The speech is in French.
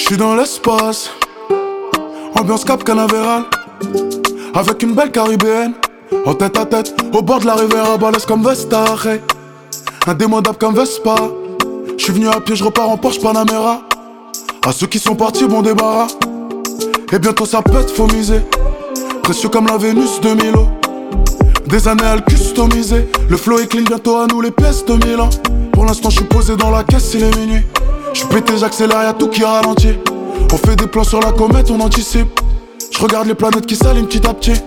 J'suis dans l'espace, ambiance Cap Canaveral, avec une belle caribéenne, en tête à tête, au bord de la rivière, balèze comme Vestache, indémodable comme Vespa. J'suis venu à pied, j'repars en Porsche Panamera. À ceux qui sont partis, bon débarras. Et bientôt ça pète, faut miser. Précieux comme la Vénus de Milo. Des années à le customiser. Le flow est clean, bientôt à nous les pièces de Milan. Pour l'instant j'suis posé dans la caisse, il est minuit. J'suis pété, j'accélère, y'a tout qui ralentit. On fait des plans sur la comète, on anticipe. J'regarde les planètes qui s'allument petit à petit.